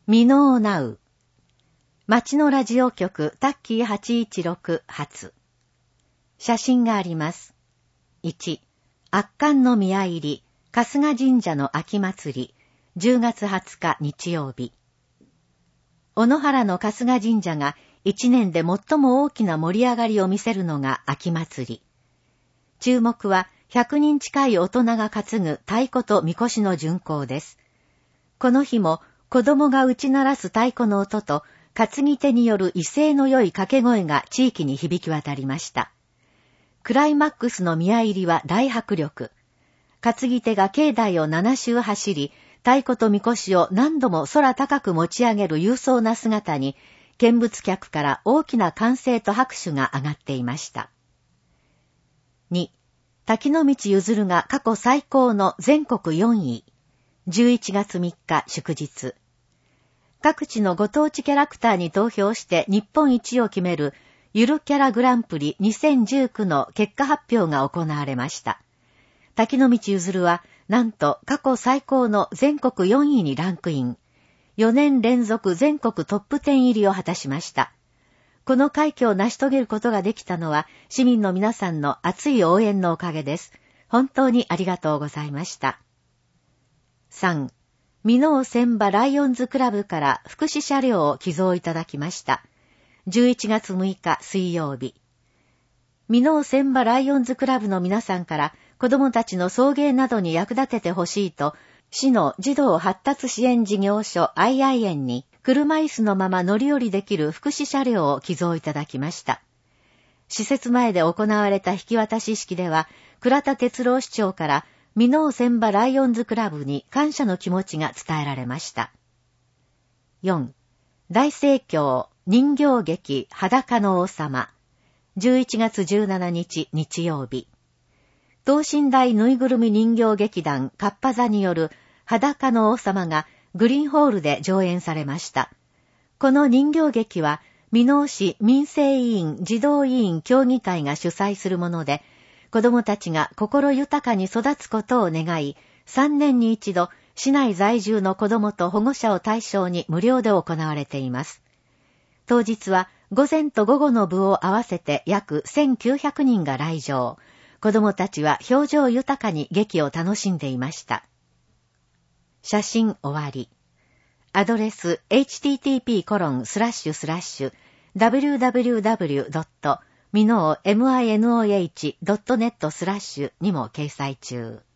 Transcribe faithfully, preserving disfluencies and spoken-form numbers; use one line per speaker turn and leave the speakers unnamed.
ミノーナウ。町のラジオ局タッキーはちいちろく発。写真があります。いち、圧巻の宮入り、春日神社の秋祭り、じゅうがつはつか日曜日。小野原の春日神社が一年で最も大きな盛り上がりを見せるのが秋祭り。注目はひゃくにん近い大人が担ぐ太鼓とみこしの巡行です。この日も子供が打ち鳴らす太鼓の音と担ぎ手による威勢の良い掛け声が地域に響き渡りました。クライマックスの宮入りは大迫力。担ぎ手が境内をなな周走り、太鼓とみこしを何度も空高く持ち上げる勇壮な姿に、見物客から大きな歓声と拍手が上がっていました。に、滝の道ゆずるが過去最高の全国よんい。じゅういちがつみっか祝日。各地のご当地キャラクターに投票して日本一を決めるゆるキャラグランプリにせんじゅうきゅうの結果発表が行われました。滝の道ゆずるはなんと過去最高の全国よんいにランクイン。よねん連続全国トップじゅう入りを果たしました。この快挙を成し遂げることができたのは市民の皆さんの熱い応援のおかげです。本当にありがとうございました。さん、ミノー千葉ライオンズクラブから福祉車両を寄贈いただきました。じゅういちがつむいか水曜日。ミノー千葉ライオンズクラブの皆さんから子どもたちの送迎などに役立ててほしいと、市の児童発達支援事業所 アイアイ 園に車椅子のまま乗り降りできる福祉車両を寄贈いただきました。施設前で行われた引き渡し式では、倉田哲郎市長からミノー千葉ライオンズクラブに感謝の気持ちが伝えられました。よん、大盛況人形劇裸の王様。じゅういちがつじゅうしちにち日曜日。等身大ぬいぐるみ人形劇団カッパ座による裸の王様がグリーンホールで上演されました。この人形劇は箕面市民生委員児童委員協議会が主催するもので、子どもたちが心豊かに育つことを願い、さんねんに一度市内在住の子どもと保護者を対象に無料で行われています。当日は午前と午後の部を合わせて約せんきゅうひゃくにんが来場。子どもたちは表情豊かに劇を楽しんでいました。写真終わり。アドレス エイチティーティーピーコロンスラッシュスラッシュダブリューダブリューダブリュードットミノーエムアイノーエイチドットネットスラッシュにも掲載中。